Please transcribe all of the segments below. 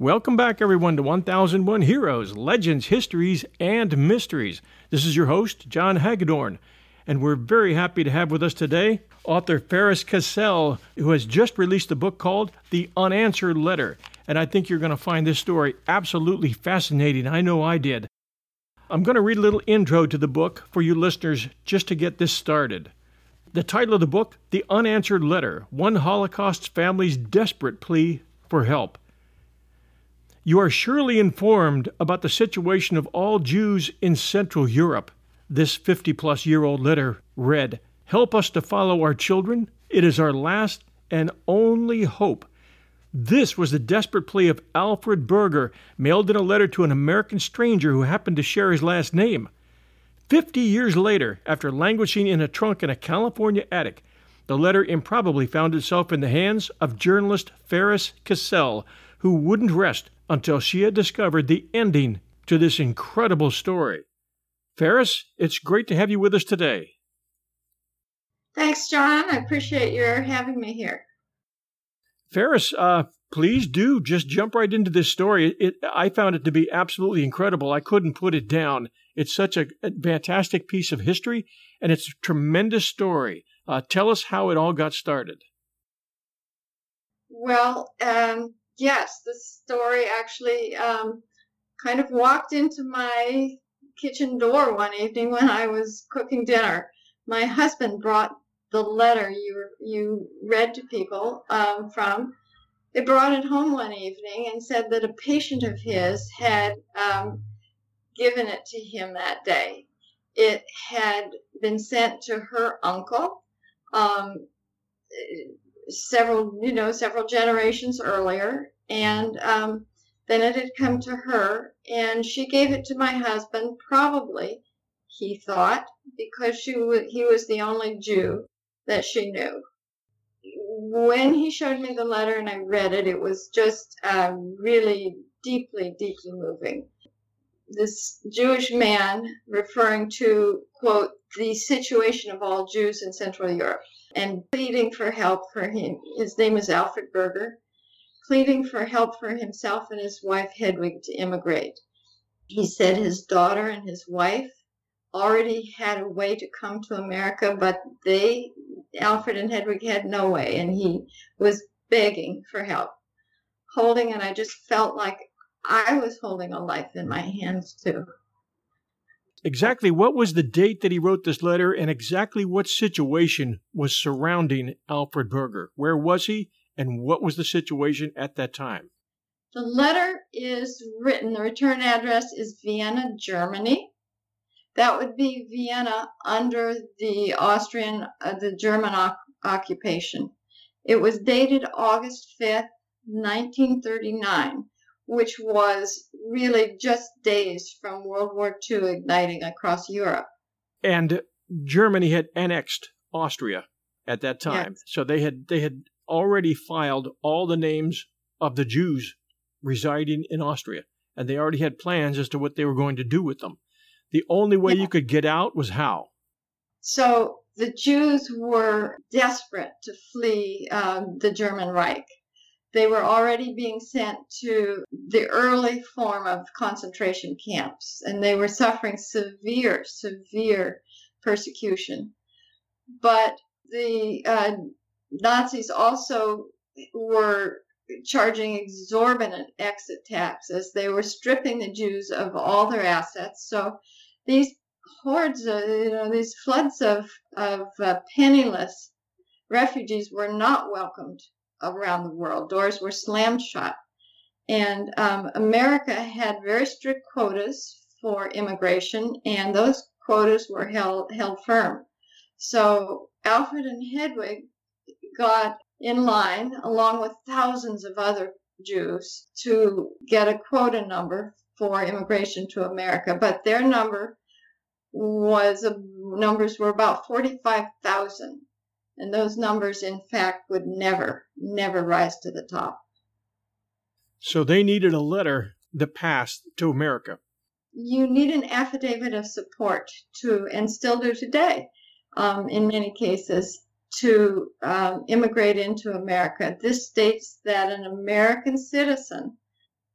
Welcome back, everyone, to 1001 Heroes, Legends, Histories, and Mysteries. This is your host, John Hagedorn, and we're very happy to have with us today author Ferris Cassel, who has just released a book called The Unanswered Letter. And I think you're going to find this story absolutely fascinating. I know I did. I'm going to read a little intro to the book for you listeners just to get this started. The title of the book, The Unanswered Letter, One Holocaust Family's Desperate Plea for Help. You are surely informed about the situation of all Jews in Central Europe. This 50-plus-year-old letter read, "Help us to follow our children. It is our last and only hope." This was the desperate plea of Alfred Berger, mailed in a letter to an American stranger who happened to share his last name. 50 years later, after languishing in a trunk in a California attic, the letter improbably found itself in the hands of journalist Ferris Cassel, who wouldn't rest until she had discovered the ending to this incredible story. Ferris, it's great to have you with us today. Thanks, John. I appreciate your having me here. Ferris, please do just jump right into this story. I found it to be absolutely incredible. I couldn't put it down. It's such a fantastic piece of history, and it's a tremendous story. Tell us how it all got started. Well, yes, the story actually kind of walked into my kitchen door one evening when I was cooking dinner. My husband brought the letter you read to people from. They brought it home one evening and said that a patient of his had given it to him that day. It had been sent to her uncle several generations earlier, and then it had come to her, and she gave it to my husband, probably, he thought, because he was the only Jew that she knew. When he showed me the letter and I read it, it was just really deeply, deeply moving. This Jewish man referring to, quote, the situation of all Jews in Central Europe, and pleading for help for him. His name is Alfred Berger, pleading for help for himself and his wife Hedwig to immigrate. He said his daughter and his wife already had a way to come to America, but Alfred and Hedwig, had no way, and he was begging for help. And I just felt like I was holding a life in my hands too. Exactly what was the date that he wrote this letter, and exactly what situation was surrounding Alfred Berger? Where was he, and what was the situation at that time? The letter is written, the return address is Vienna, Germany. That would be Vienna under the German occupation. It was dated August 5th, 1939, which was really just days from World War II igniting across Europe. And Germany had annexed Austria at that time. Yes. So they had already filed all the names of the Jews residing in Austria, and they already had plans as to what they were going to do with them. The only way you could get out was how? So the Jews were desperate to flee the German Reich. They were already being sent to the early form of concentration camps, and they were suffering severe, severe persecution. But the Nazis also were charging exorbitant exit taxes. They were stripping the Jews of all their assets. So these hordes, these floods of penniless refugees were not welcomed around the world. Doors were slammed shut. And America had very strict quotas for immigration, and those quotas were held firm. So Alfred and Hedwig got in line, along with thousands of other Jews, to get a quota number for immigration to America. But their numbers were about 45,000. And those numbers, in fact, would never rise to the top. So they needed a letter that passed to America. You need an affidavit of support and still do today, in many cases, to immigrate into America. This states that an American citizen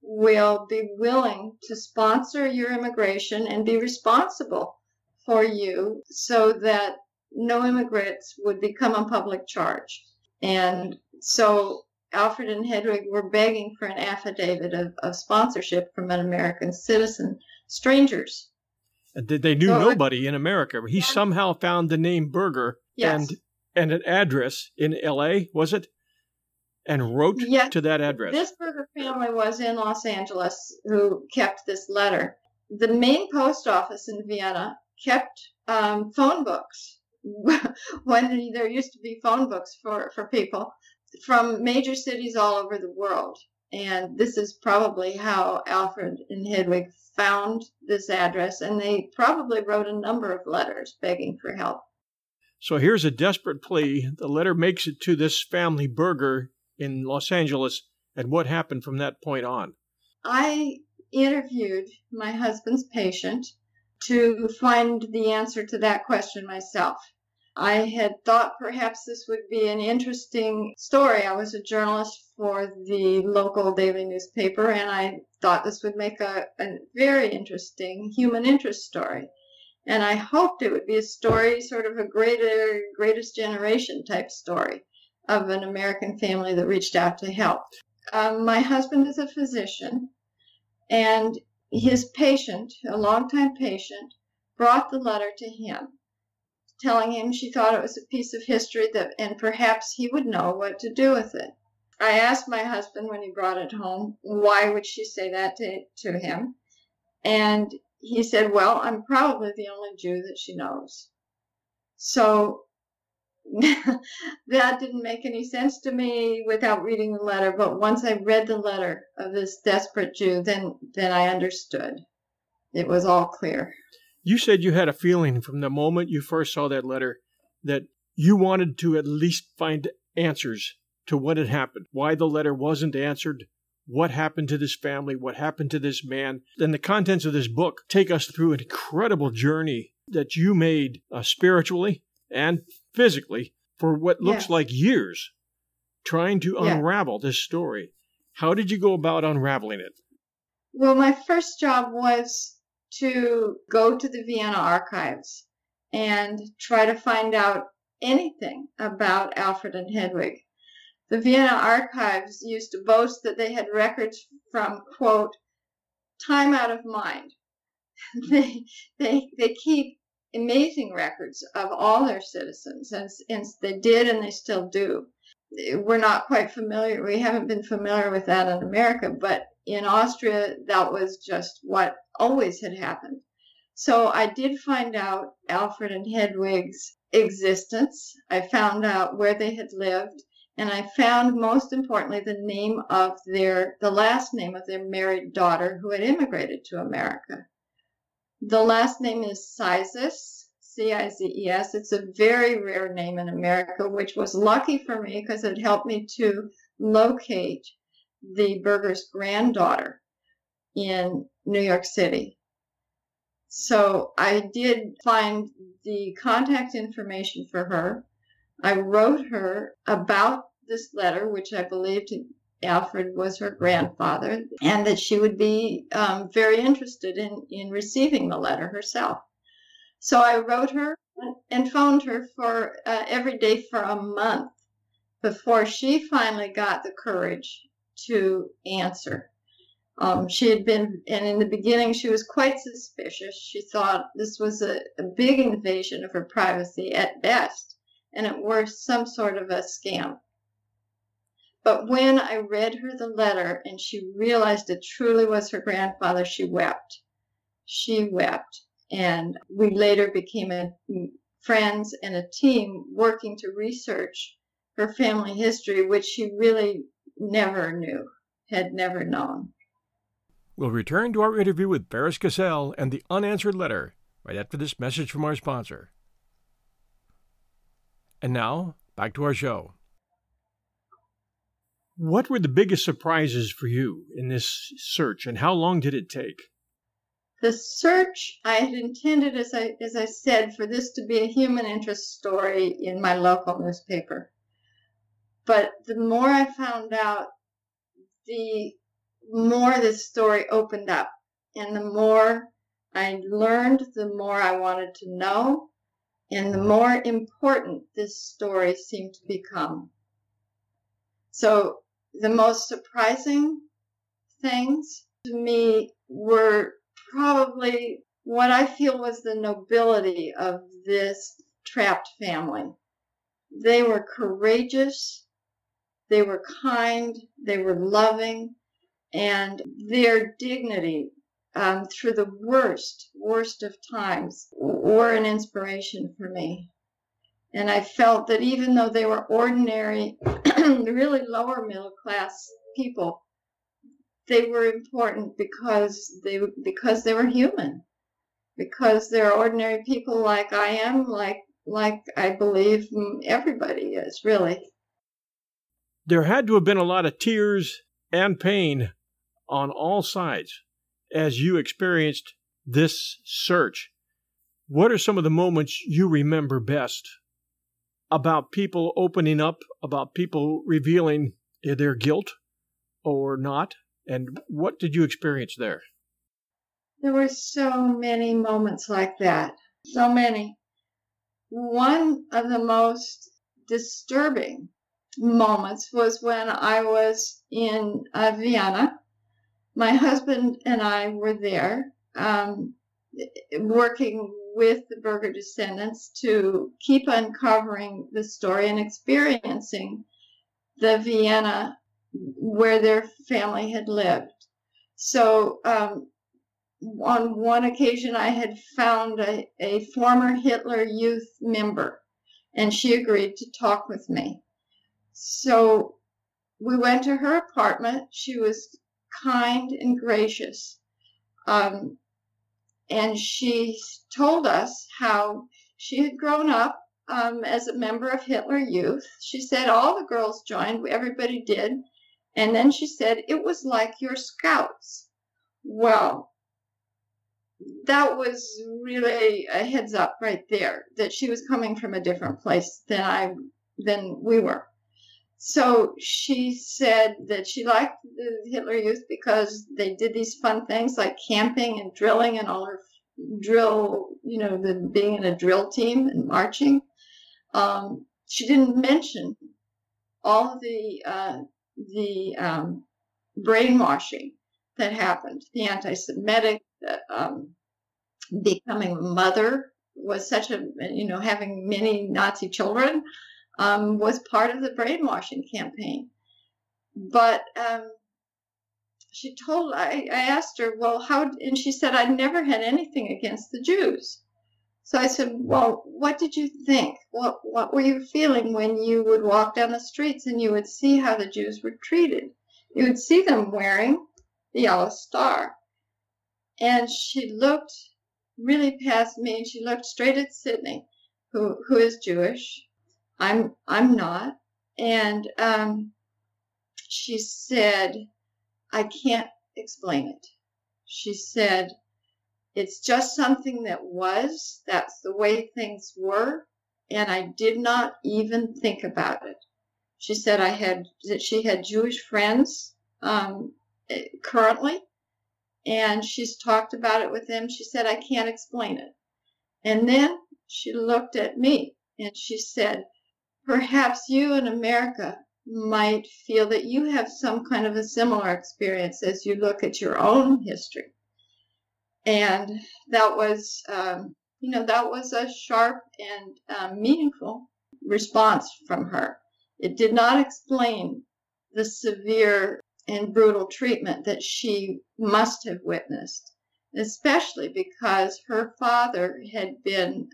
will be willing to sponsor your immigration and be responsible for you so that no immigrants would become a public charge. And so Alfred and Hedwig were begging for an affidavit of sponsorship from an American citizen, strangers. They knew nobody in America. He somehow found the name Berger Yes. and an address in L.A., was it? And wrote to that address. This Berger family was in Los Angeles who kept this letter. The main post office in Vienna kept phone books when there used to be phone books for people from major cities all over the world. And this is probably how Alfred and Hedwig found this address, and they probably wrote a number of letters begging for help. So here's a desperate plea. The letter makes it to this family, Berger, in Los Angeles, and what happened from that point on? I interviewed my husband's patient to find the answer to that question myself. I had thought perhaps this would be an interesting story. I was a journalist for the local daily newspaper, and I thought this would make a very interesting human interest story. And I hoped it would be a story, sort of a greatest generation type story of an American family that reached out to help. My husband is a physician, and his patient, a longtime patient, brought the letter to him, telling him she thought it was a piece of history and perhaps he would know what to do with it. I asked my husband when he brought it home, why would she say that to him? And he said, well, I'm probably the only Jew that she knows. So that didn't make any sense to me without reading the letter. But once I read the letter of this desperate Jew, then I understood. It was all clear. You said you had a feeling from the moment you first saw that letter that you wanted to at least find answers to what had happened, why the letter wasn't answered, what happened to this family, what happened to this man. And the contents of this book take us through an incredible journey that you made spiritually and physically for what looks like years, trying to unravel this story. How did you go about unraveling it? Well, my first job was to go to the Vienna archives and try to find out anything about Alfred and Hedwig. The Vienna archives used to boast that they had records from, quote, time out of mind. They keep amazing records of all their citizens, and they did and they still do. We're not quite familiar, we haven't been familiar with that in America, but in Austria, that was just what always had happened. So I did find out Alfred and Hedwig's existence. I found out where they had lived, and I found, most importantly, the last name of their married daughter who had immigrated to America. The last name is Cizes, C-I-Z-E-S. It's a very rare name in America, which was lucky for me because it helped me to locate the Berger's granddaughter in New York City. So I did find the contact information for her. I wrote her about this letter, which I believed Alfred was her grandfather, and that she would be very interested in receiving the letter herself. So I wrote her and phoned her for every day for a month before she finally got the courage to answer. She had been, and in the beginning she was quite suspicious. She thought this was a big invasion of her privacy at best, and at worst some sort of a scam. But when I read her the letter and she realized it truly was her grandfather, she wept. She wept. And we later became friends and a team working to research her family history, which she really never knew, had never known. We'll return to our interview with Ferris Cassel and the unanswered letter right after this message from our sponsor. And now, back to our show. What were the biggest surprises for you in this search, and how long did it take? The search, I had intended, as I said, for this to be a human interest story in my local newspaper. But the more I found out, the more this story opened up. And the more I learned, the more I wanted to know, and the more important this story seemed to become. So the most surprising things to me were probably what I feel was the nobility of this trapped family. They were courageous, they were kind, they were loving, and their dignity through the worst of times were an inspiration for me. And I felt that even though they were ordinary, really lower middle class people, they were important because they were human, because they're ordinary people like I am, like I believe everybody is, really. There had to have been a lot of tears and pain on all sides as you experienced this search. What are some of the moments you remember best about people opening up, about people revealing their guilt or not? And what did you experience there? There were so many moments like that. So many. One of the most disturbing moments was when I was in Vienna. My husband and I were there working with the Berger descendants to keep uncovering the story and experiencing the Vienna where their family had lived. So on one occasion, I had found a former Hitler Youth member, and she agreed to talk with me. So we went to her apartment. She was kind and gracious. And she told us how she had grown up as a member of Hitler Youth. She said all the girls joined, everybody did. And then she said, it was like your scouts. Well, that was really a heads up right there, that she was coming from a different place than we were. So she said that she liked the Hitler Youth because they did these fun things like camping and drilling, and all her drill, being in a drill team and marching. She didn't mention all of the brainwashing that happened, the anti-Semitic, becoming a mother was such a, having many Nazi children was part of the brainwashing campaign. But I asked her, well, how, and she said, I never had anything against the Jews. So I said, well, what did you think? What were you feeling when you would walk down the streets and you would see how the Jews were treated? You would see them wearing the yellow star. And she looked really past me, and she looked straight at Sydney, who is Jewish. I'm not. And she said, I can't explain it. She said, it's just something that was. That's the way things were. And I did not even think about it. She said she had Jewish friends currently, and she's talked about it with them. She said, I can't explain it. And then she looked at me and she said, perhaps you in America might feel that you have some kind of a similar experience as you look at your own history. And that was, that was a sharp and meaningful response from her. It did not explain the severe and brutal treatment that she must have witnessed, especially because her father had been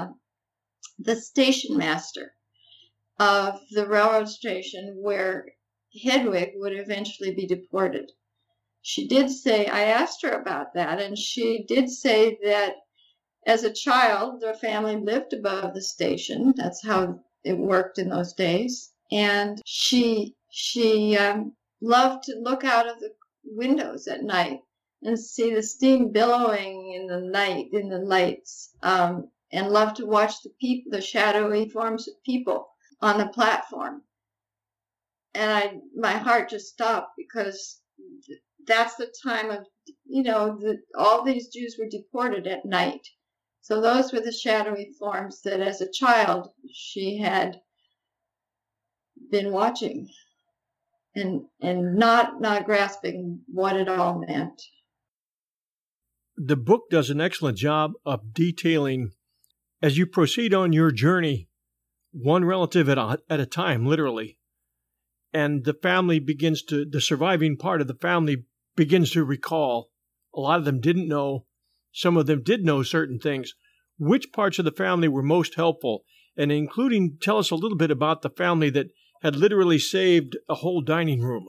the station master of the railroad station where Hedwig would eventually be deported. She did say, I asked her about that, and she did say that as a child, their family lived above the station. That's how it worked in those days. And she loved to look out of the windows at night and see the steam billowing in the lights, and loved to watch the shadowy forms of people on the platform. And my heart just stopped, because that's the time of, all these Jews were deported at night. So those were the shadowy forms that as a child she had been watching and not grasping what it all meant. The book does an excellent job of detailing, as you proceed on your journey, one relative at a time, literally. And the surviving part of the family begins to recall. A lot of them didn't know. Some of them did know certain things. Which parts of the family were most helpful? And including, tell us a little bit about the family that had literally saved a whole dining room.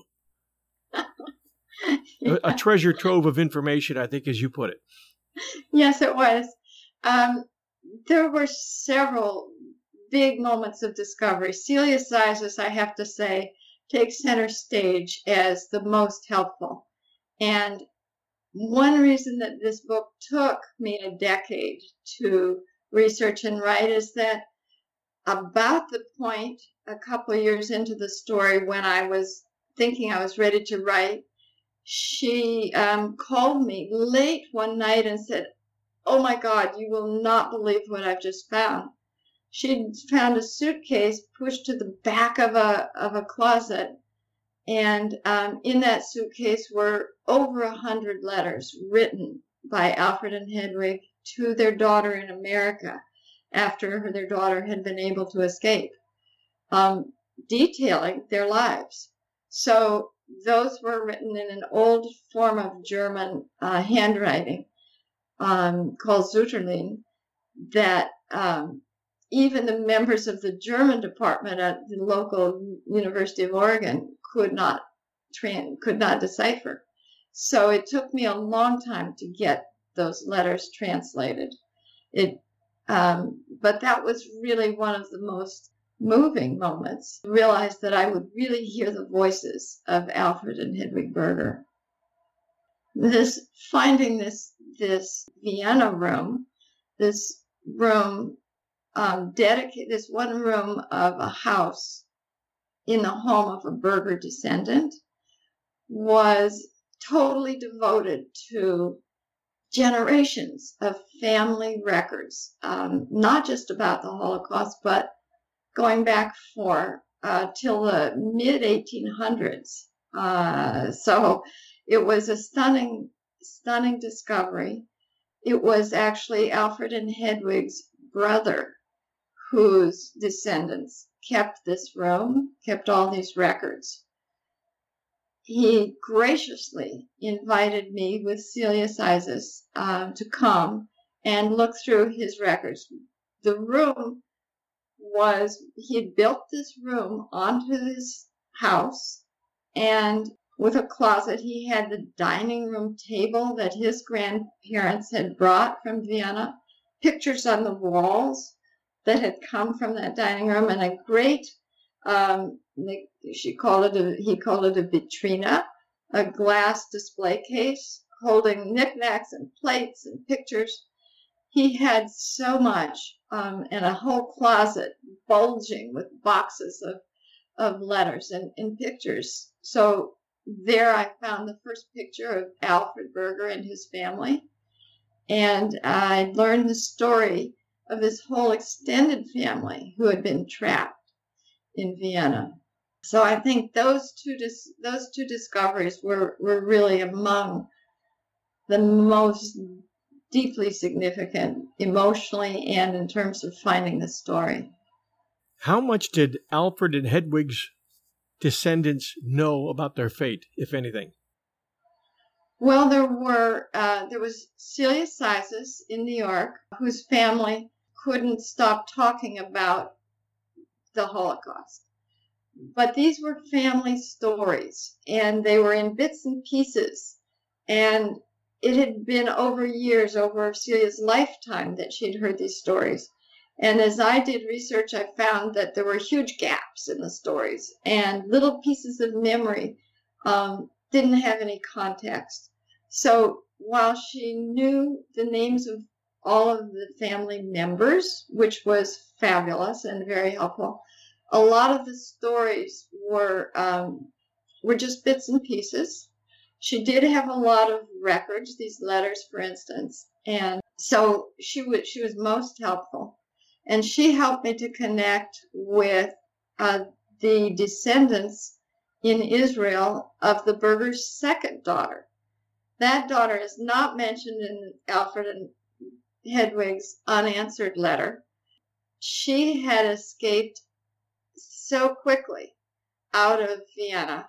A treasure trove of information, I think, as you put it. Yes, it was. There were several big moments of discovery. Celia Zizas, I have to say, takes center stage as the most helpful. And one reason that this book took me a decade to research and write is that about the point, a couple of years into the story, when I was thinking I was ready to write, she called me late one night and said, "Oh my God, you will not believe what I've just found." She'd found a suitcase pushed to the back of a closet, and in that suitcase were over 100 letters written by Alfred and Hedwig to their daughter in America after their daughter had been able to escape, detailing their lives. So those were written in an old form of German handwriting called Zutterling that even the members of the German department at the local University of Oregon could not decipher. So it took me a long time to get those letters translated. But that was really one of the most moving moments. I realized that I would really hear the voices of Alfred and Hedwig Berger. Finding this Vienna room, this room dedicated, this one room of a house in the home of a Berger descendant, was totally devoted to generations of family records, not just about the Holocaust, but going back till the mid-1800s. So it was a stunning discovery. It was actually Alfred and Hedwig's brother whose descendants kept this room, kept all these records. He graciously invited me with Celia Zizas to come and look through his records. The room he had built this room onto his house, and with a closet, he had the dining room table that his grandparents had brought from Vienna, pictures on the walls that had come from that dining room, and a great, he called it a vitrina, a glass display case holding knickknacks and plates and pictures. He had so much, and a whole closet bulging with boxes of letters and pictures. So there I found the first picture of Alfred Berger and his family, and I learned the story of his whole extended family who had been trapped in Vienna. So I think those two discoveries were really among the most deeply significant emotionally and in terms of finding the story. How much did Alfred and Hedwig's descendants know about their fate, if anything? Well, there was Celia Zizas in New York, whose family couldn't stop talking about the Holocaust. But these were family stories, and they were in bits and pieces. And it had been over years, over Celia's lifetime, that she'd heard these stories. And as I did research, I found that there were huge gaps in the stories, and little pieces of memory didn't have any context. So while she knew the names of all of the family members, which was fabulous and very helpful, a lot of the stories were just bits and pieces. She did have a lot of records, these letters, for instance, and so she was most helpful. And she helped me to connect with the descendants in Israel of the Berger's second daughter. That daughter is not mentioned in Alfred and Hedwig's unanswered letter. She had escaped so quickly out of Vienna.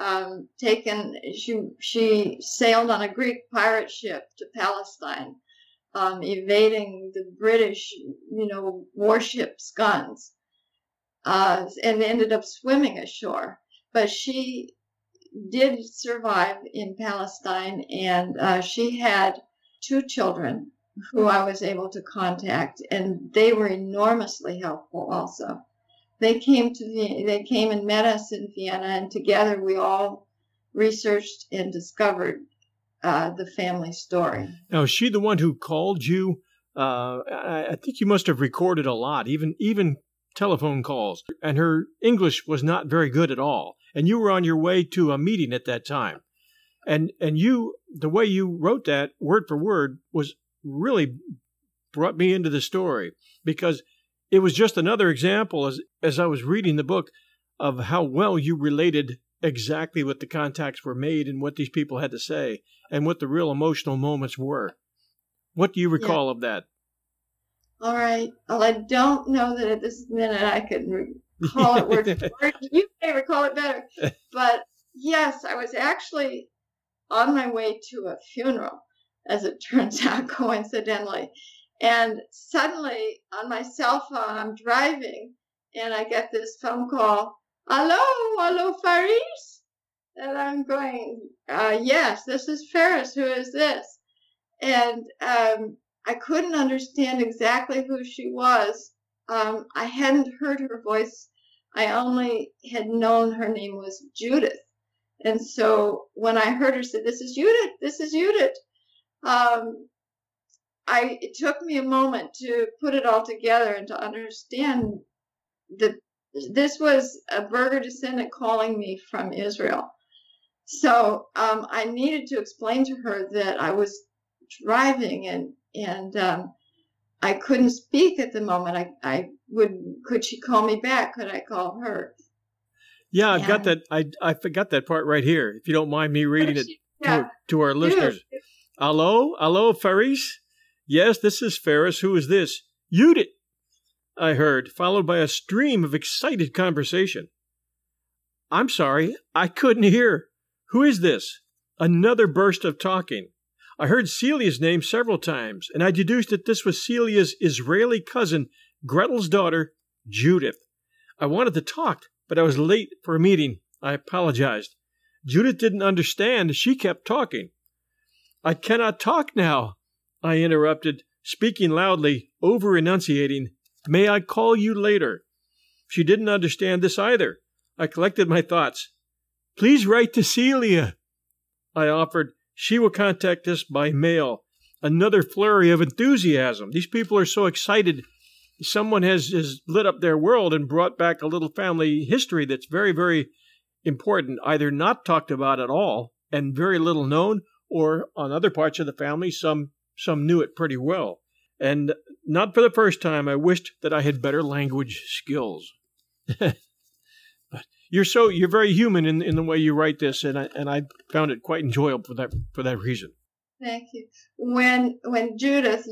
She sailed on a Greek pirate ship to Palestine, evading the British, warships' guns, and ended up swimming ashore. But she did survive in Palestine, and she had 2 children who I was able to contact, and they were enormously helpful also. They came and met us in Vienna, and together we all researched and discovered the family story. Now, is she the one who called you? I think you must have recorded a lot, even telephone calls, and her English was not very good at all. And you were on your way to a meeting at that time. And you, the way you wrote that word for word was really brought me into the story, because it was just another example as I was reading the book of how well you related exactly what the contacts were made and what these people had to say and what the real emotional moments were. What do you recall of that? All right. Well, I don't know that at this minute I could recall it word for word. You may recall it better. But yes, I was actually on my way to a funeral, as it turns out, coincidentally. And suddenly, on my cell phone, I'm driving, and I get this phone call, hello, Faris? And I'm going, yes, this is Ferris. Who is this? And I couldn't understand exactly who she was. I hadn't heard her voice. I only had known her name was Judith. And so when I heard her say, this is Judith, it took me a moment to put it all together and to understand that this was a Berger descendant calling me from Israel. So I needed to explain to her that I was driving and I couldn't speak at the moment. Could she call me back? Could I call her? Yeah, I've got that. I forgot that part right here. If you don't mind me reading it to our listeners. Hello, Faris? Yes, this is Ferris. Who is this? Judith, I heard, followed by a stream of excited conversation. I'm sorry, I couldn't hear. Who is this? Another burst of talking. I heard Celia's name several times, and I deduced that this was Celia's Israeli cousin, Gretel's daughter, Judith. I wanted to talk, but I was late for a meeting. I apologized. Judith didn't understand. She kept talking. I cannot talk now, I interrupted, speaking loudly, over-enunciating. May I call you later? She didn't understand this either. I collected my thoughts. Please write to Celia, I offered. She will contact us by mail. Another flurry of enthusiasm. These people are so excited. Someone has lit up their world and brought back a little family history that's very, very important, either not talked about at all and very little known, or on other parts of the family, some knew it pretty well. And not for the first time, I wished that I had better language skills. But you're very human in the way you write this, and I found it quite enjoyable for that reason. Thank you. When Judith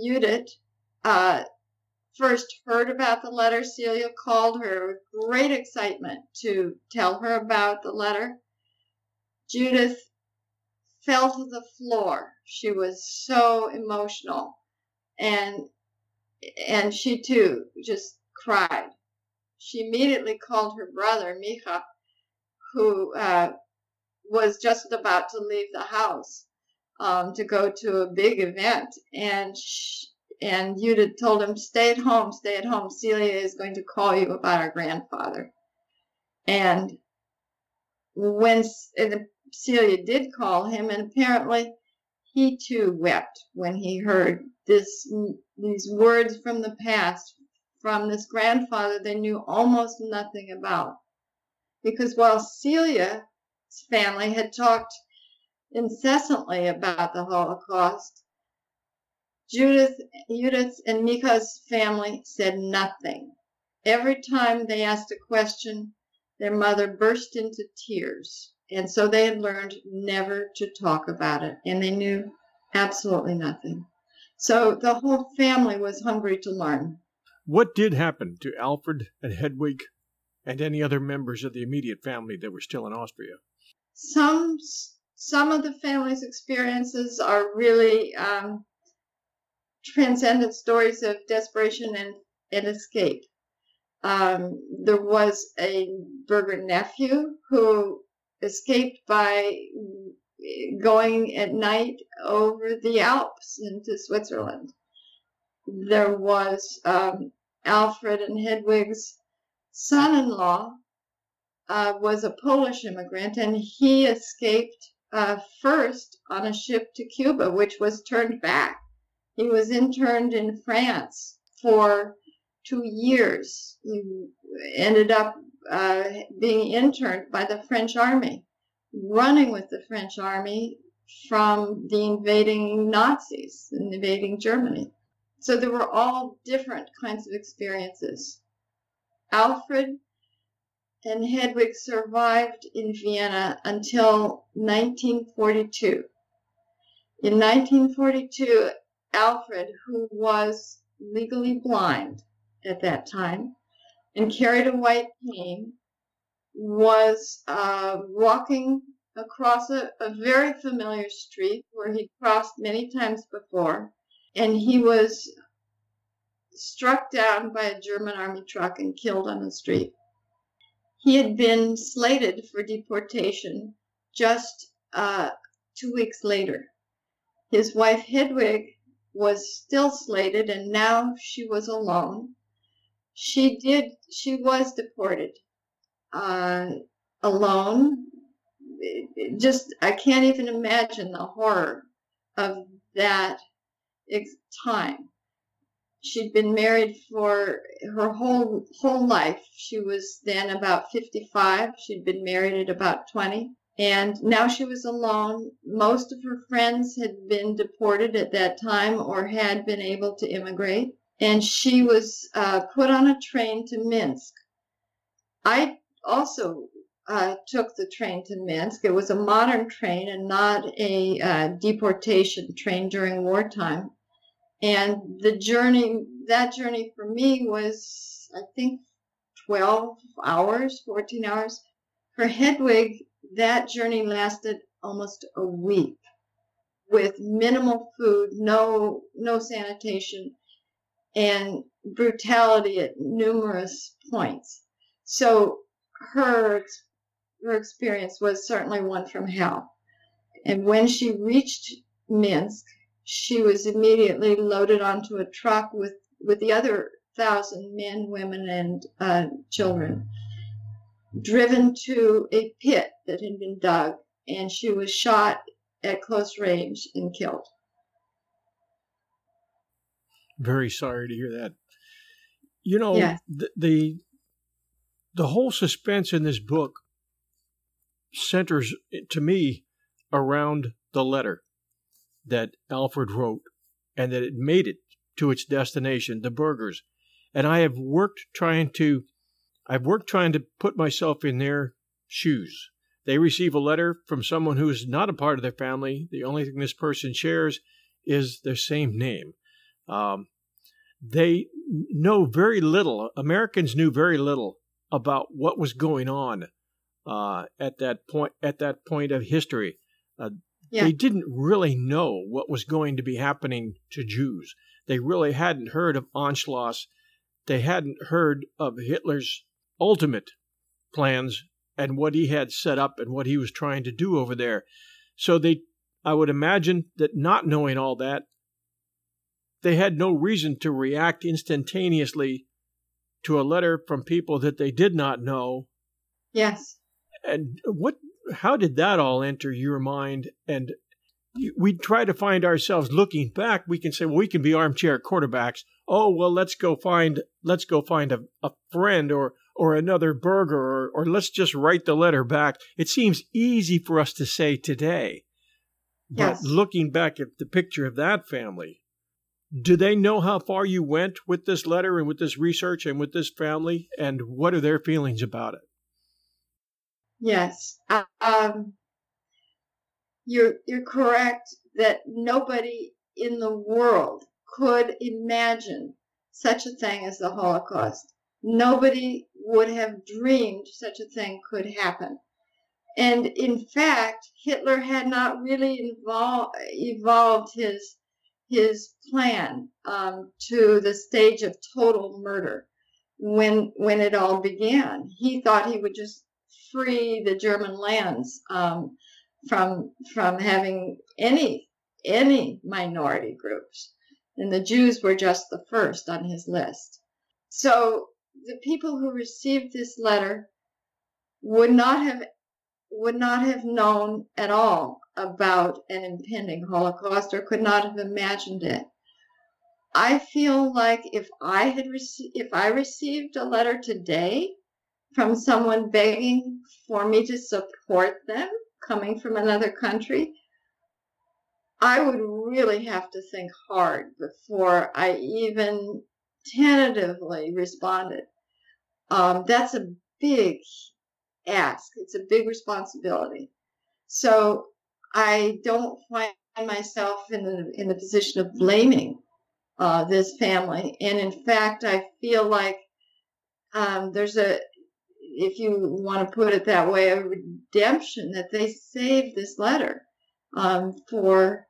first heard about the letter, Celia called her with great excitement to tell her about the letter. Judith fell to the floor. She was so emotional, and she too just cried. She immediately called her brother, Micha, who was just about to leave the house to go to a big event. And Judith told him, stay at home. Celia is going to call you about our grandfather. And when Celia did call him, and apparently he too wept when he heard these words from the past, from this grandfather they knew almost nothing about. Because while Celia's family had talked incessantly about the Holocaust. Judith and Mika's family said nothing. Every time they asked a question, their mother burst into tears. And so they had learned never to talk about it, and they knew absolutely nothing. So the whole family was hungry to learn. What did happen to Alfred and Hedwig and any other members of the immediate family that were still in Austria? Some of the family's experiences are really transcendent stories of desperation and escape. There was a Berger nephew who escaped by going at night over the Alps into Switzerland. There was Alfred and Hedwig's son-in-law was a Polish immigrant, and he escaped first on a ship to Cuba, which was turned back. He was interned in France for 2 years. He ended up being interned by the French army, running with the French army from the invading Nazis, invading Germany. So there were all different kinds of experiences. Alfred and Hedwig survived in Vienna until 1942. In 1942, Alfred, who was legally blind at that time and carried a white cane, was walking across a very familiar street where he'd crossed many times before, and he was struck down by a German army truck and killed on the street. He had been slated for deportation just 2 weeks later. His wife Hedwig was still slated, and now she was alone. She was deported alone. I can't even imagine the horror of that time. She'd been married for her whole life. She was then about 55. She'd been married at about 20. And now she was alone. Most of her friends had been deported at that time or had been able to immigrate. And she was put on a train to Minsk. I also took the train to Minsk. It was a modern train and not a deportation train during wartime. And that journey for me was, I think, 12 hours, 14 hours. For Hedwig, that journey lasted almost a week with minimal food, no sanitation, and brutality at numerous points. So her experience was certainly one from hell. And when she reached Minsk, she was immediately loaded onto a truck with the other 1,000 men, women, and children, driven to a pit that had been dug, and she was shot at close range and killed. Very sorry to hear that. You know, yes. the whole suspense in this book centers, to me, around the letter that Alfred wrote and that it made it to its destination, the Bergers. And I've worked trying to put myself in their shoes. They receive a letter from someone who is not a part of their family. The only thing this person shares is their same name. They know very little. Americans knew very little about what was going on at that point of history. They didn't really know what was going to be happening to Jews. They really hadn't heard of Anschluss. They hadn't heard of Hitler's ultimate plans and what he had set up and what he was trying to do over there. So I would imagine that not knowing all that, they had no reason to react instantaneously to a letter from people that they did not know. Yes. And how did that all enter your mind? And we try to find ourselves looking back. We can say, well, we can be armchair quarterbacks. Oh, well, let's go find a friend or another Berger, or let's just write the letter back. It seems easy for us to say today, But Yes. looking back at the picture of that family, do they know how far you went with this letter and with this research and with this family? And what are their feelings about it? Yes. You're correct that nobody in the world could imagine such a thing as the Holocaust. Nobody would have dreamed such a thing could happen. And in fact, Hitler had not really evolved his plan to the stage of total murder when it all began. He thought he would just free the German lands from having any minority groups, and the Jews were just the first on his list. So the people who received this letter would not have known at all about an impending Holocaust, or could not have imagined it. I feel like if I received a letter today from someone begging for me to support them, coming from another country, I would really have to think hard before I even tentatively responded. That's a big ask. It's a big responsibility. So I don't find myself in the position of blaming this family. And in fact, I feel like there's if you want to put it that way, a redemption that they saved this letter for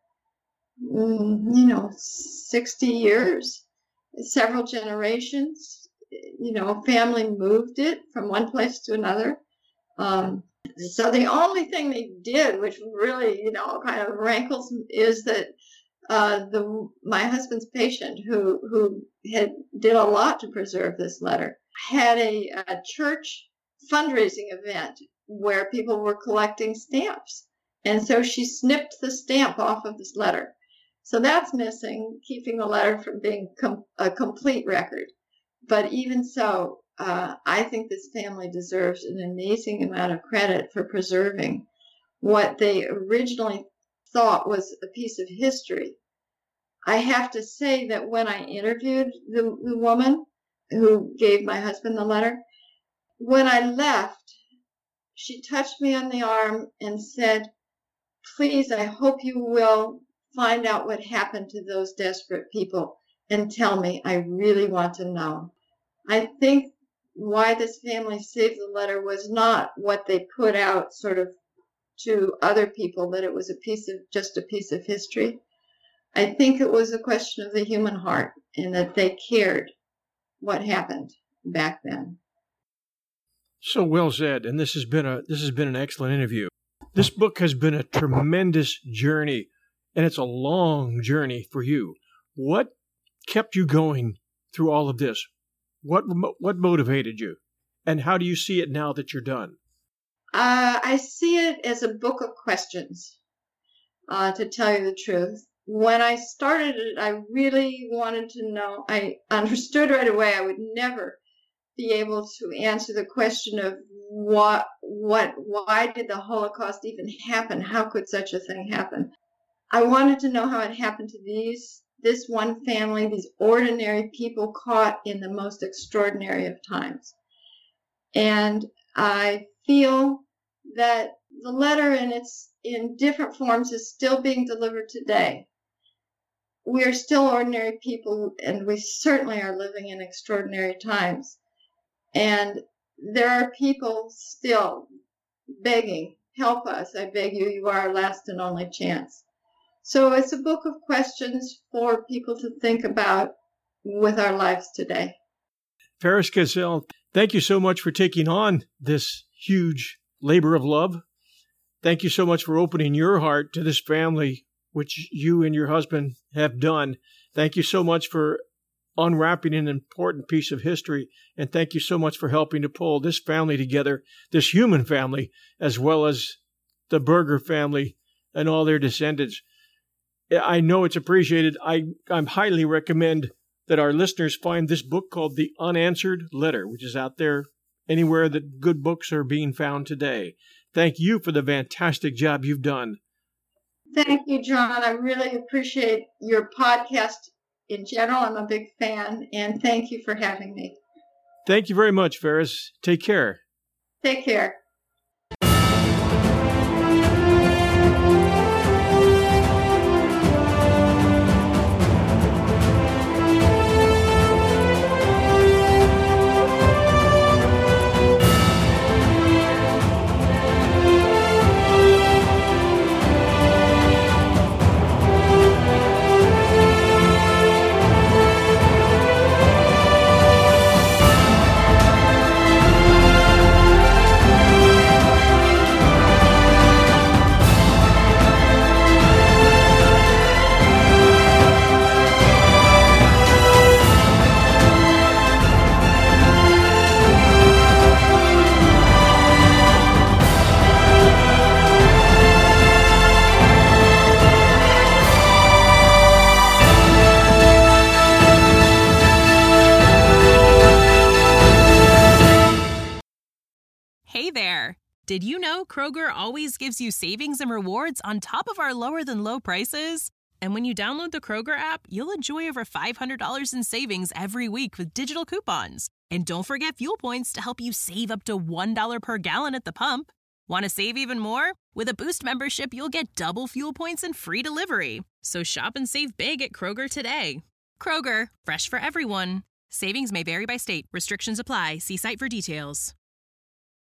60 years, several generations. Family moved it from one place to another. So the only thing they did, which really, kind of rankles, is that my husband's patient, who did a lot to preserve this letter, had a church fundraising event where people were collecting stamps, and so she snipped the stamp off of this letter. So that's missing, keeping the letter from being a complete record. But even so, I think this family deserves an amazing amount of credit for preserving what they originally thought was a piece of history. I have to say that when I interviewed the woman who gave my husband the letter, when I left, she touched me on the arm and said, "Please, I hope you will find out what happened to those desperate people and tell me. I really want to know." I think why this family saved the letter was not what they put out sort of to other people, that it was just a piece of history. I think it was a question of the human heart, and that they cared what happened back then. So well said, and this has been an excellent interview. This book has been a tremendous journey, and it's a long journey for you. What kept you going through all of this? What motivated you, and how do you see it now that you're done? I see it as a book of questions, to tell you the truth. When I started it, I really wanted to know. I understood right away I would never be able to answer the question of why did the Holocaust even happen? How could such a thing happen? I wanted to know how it happened to this one family, these ordinary people caught in the most extraordinary of times. And I feel that the letter in different forms is still being delivered today. We are still ordinary people, and we certainly are living in extraordinary times. And there are people still begging, "Help us, I beg you, you are our last and only chance." So it's a book of questions for people to think about with our lives today. Ferris Cassel, thank you so much for taking on this huge labor of love. Thank you so much for opening your heart to this family, which you and your husband have done. Thank you so much for unwrapping an important piece of history. And thank you so much for helping to pull this family together, this human family, as well as the Berger family and all their descendants. I know it's appreciated. I highly recommend that our listeners find this book called The Unanswered Letter, which is out there anywhere that good books are being found today. Thank you for the fantastic job you've done. Thank you, John. I really appreciate your podcast in general. I'm a big fan, and thank you for having me. Thank you very much, Ferris. Take care. Take care. Hey there! Did you know Kroger always gives you savings and rewards on top of our lower-than-low prices? And when you download the Kroger app, you'll enjoy over $500 in savings every week with digital coupons. And don't forget fuel points to help you save up to $1 per gallon at the pump. Want to save even more? With a Boost membership, you'll get double fuel points and free delivery. So shop and save big at Kroger today. Kroger, fresh for everyone. Savings may vary by state. Restrictions apply. See site for details.